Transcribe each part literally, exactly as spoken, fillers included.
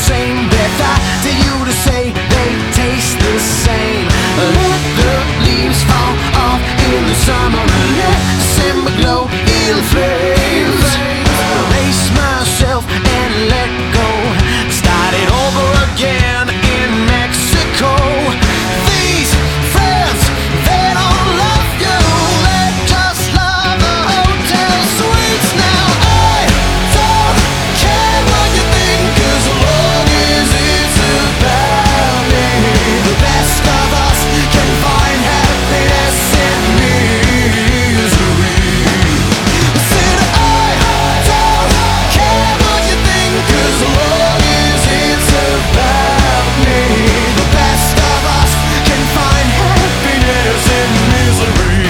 same breath I dare you to say they taste the same. Let the leaves fall off in the summer and let December glow in flames. Erase myself and let go, start it over again in Mexico. These friends, they don't love you, they just love the hotel suites. Now I don't care what you think, 'cause as long as it's about me, the best of us can find happiness in misery. Said I don't care what you think, 'cause as long as it's about me, the best of us can find happiness in misery.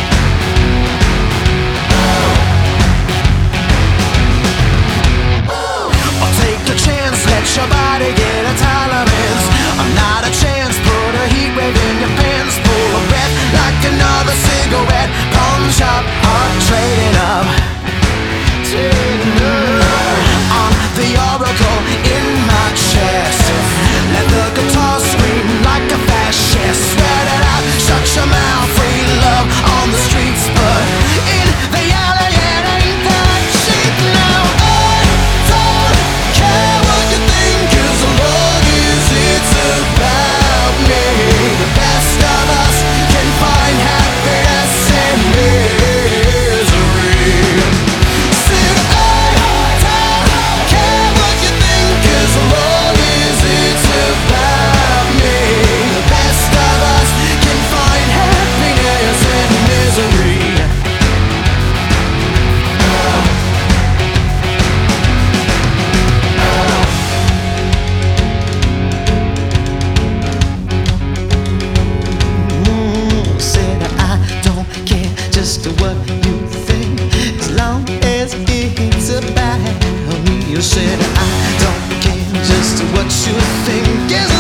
I'll take a chance, let your body get a tolerance. I'm not a chance, put a heat wave in your pants. Pull a breath like another cigarette. Pawn shop, heart trading up, trading up on the oracle in my chest. Let the guitar scream like a fascist. Sweat it out, shut your mouth. Free love on the streets, but in the alley it ain't that cheap. Now I don't care what you think, 'cause as long as it's about me, the best of us can find happiness in misery. Said I don't care what you think, 'cause as long as it's about me, the best of us can find happiness in misery. Mm, said I don't care just what you think, as long as it's about me. You said I don't care just what you think, as